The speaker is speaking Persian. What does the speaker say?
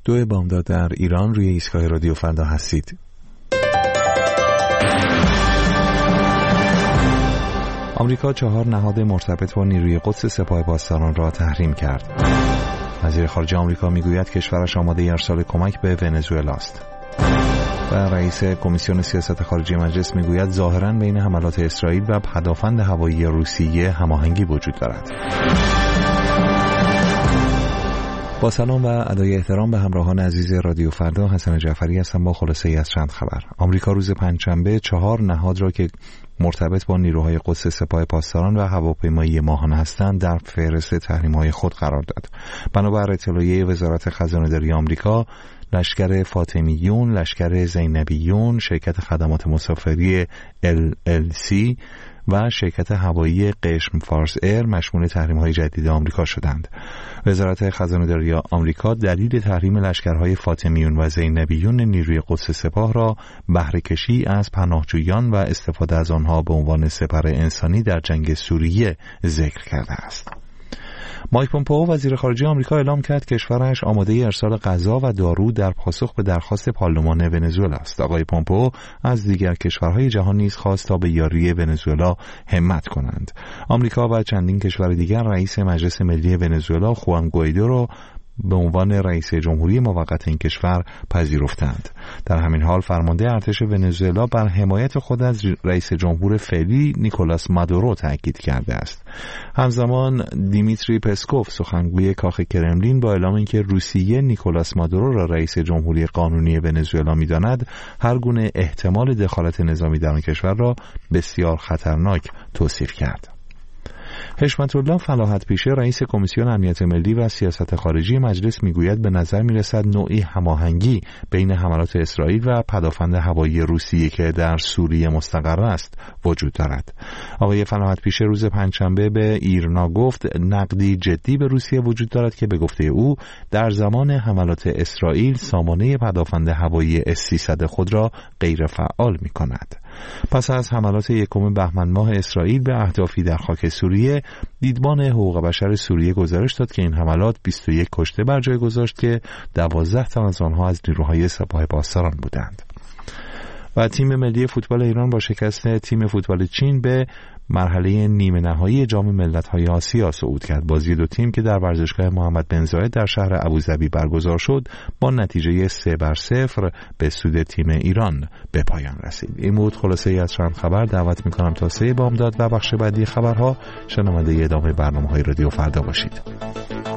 2 بامداد در ایران، روی ایستگاه رادیو فردا هستید. آمریکا 4 نهاد مرتبط با نیروی قدس سپاه پاسداران را تحریم کرد. وزیر خارجه آمریکا میگوید کشورش آماده ارسال کمک به ونزوئلا است. و رئیس کمیسیون سیاست خارجی مجلس میگوید ظاهراً بین حملات اسرائیل و پدافند هوایی روسیه هماهنگی وجود دارد. با سلام و ادای احترام به همراهان عزیز رادیو فردا، حسن جعفری هستم با خلاصه‌ای از چند خبر. آمریکا روز پنجشنبه 4 نهاد را که مرتبط با نیروهای قدس سپاه پاسداران و هواپیمایی ماهانه هستند در فهرست تحریم‌های خود قرار داد. بنابر اطلاعیه وزارت خزانه‌داری آمریکا، لشکر فاطمیون، لشکر زینبیون، شرکت خدمات مسافری LLC و شرکت هوایی قشم فارس ایر مشمول تحریم‌های جدید آمریکا شدند. وزارت خزانه‌داری آمریکا دلیل تحریم لشکرهای فاطمیون و زینبیون نیروی قدس سپاه را بهره کشی از پناهجویان و استفاده از آنها به عنوان سپر انسانی در جنگ سوریه ذکر کرده است. مایک پومپئو وزیر خارجه آمریکا اعلام کرد کشورش آماده ارسال غذا و دارو در پاسخ به درخواست پارلمان ونزوئلا است. آقای پومپئو از دیگر کشورهای جهان نیز خواست تا به یاری ونزوئلا همت کنند. آمریکا و چندین کشور دیگر رئیس مجلس ملی ونزوئلا خوان گوئیدو را به عنوان رئیس جمهوری موقت این کشور پذیرفتند. در همین حال فرمانده ارتش ونزوئلا بر حمایت خود از رئیس جمهور فعلی نیکولاس مادورو تاکید کرده است. همزمان دیمیتری پسکوف سخنگوی کاخ کرملین با اعلام اینکه روسیه نیکولاس مادورو را رئیس جمهوری قانونی ونزوئلا می‌داند، هر گونه احتمال دخالت نظامی در آن کشور را بسیار خطرناک توصیف کرد. حشمت الله فلاحت پیشه رئیس کمیسیون امنیت ملی و سیاست خارجی مجلس میگوید به نظر میرسد نوعی هماهنگی بین حملات اسرائیل و پدافند هوایی روسیه که در سوریه مستقر است وجود دارد. آقای فلاحت پیشه روز پنجشنبه به ایرنا گفت نقدی جدی به روسیه وجود دارد که به گفته او در زمان حملات اسرائیل سامانه پدافند هوایی S-300 خود را غیر فعال می‌کند. پس از حملات 1 بهمن ماه اسرائیل به اهدافی در خاک سوریه، دیدبان حقوق بشر سوریه گزارش داد که این حملات 21 کشته بر جای گذاشت که 12 تن از آنها از نیروهای سپاه پاسداران بودند. و تیم ملی فوتبال ایران با شکست تیم فوتبال چین به مرحله نیمه نهایی جام ملت‌های آسیا صعود کرد. بازی 2 تیم که در ورزشگاه محمد بن زاید در شهر ابوظبی برگزار شد با نتیجه 3-0 به سود تیم ایران به پایان رسید. این بود خلاصه‌ای از چند خبر. دعوت می‌کنم تا 3 بامداد و بخش بعدی خبرها شنونده ادامه برنامه‌های رادیو فردا باشید.